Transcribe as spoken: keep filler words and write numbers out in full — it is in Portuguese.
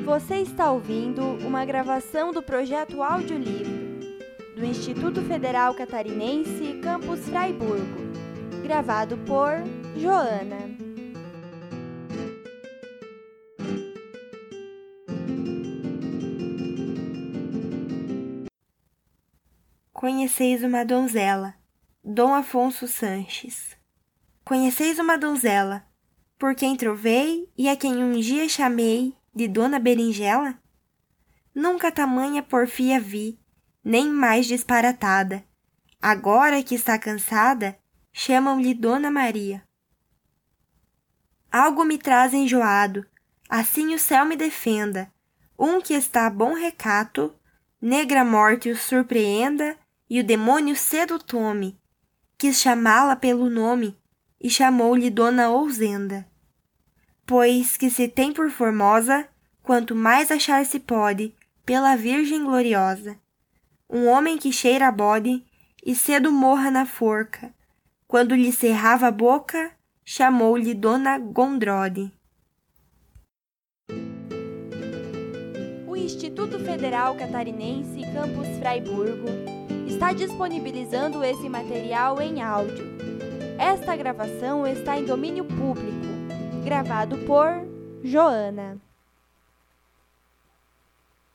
Você está ouvindo uma gravação do projeto Audiolivro do Instituto Federal Catarinense, Campus Fraiburgo, gravado por Joana. Conheceis uma donzela, Dom Afonso Sanches. Conheceis uma donzela, por quem trovei e a quem um dia chamei de Dona Berinjela? Nunca tamanha porfia vi, nem mais disparatada. Agora que está cansada, chamam-lhe Dona Maria. Algo me traz enjoado, assim o céu me defenda, um que está a bom recato, negra morte o surpreenda e o demônio cedo tome. Quis chamá-la pelo nome e chamou-lhe Dona Ousenda. Pois que se tem por formosa, quanto mais achar se pode, pela Virgem gloriosa. Um homem que cheira a bode e cedo morra na forca, quando lhe cerrava a boca, chamou-lhe Dona Gondrode. O Instituto Federal Catarinense, Campus Fraiburgo, está disponibilizando esse material em áudio. Esta gravação está em domínio público, gravado por Joana.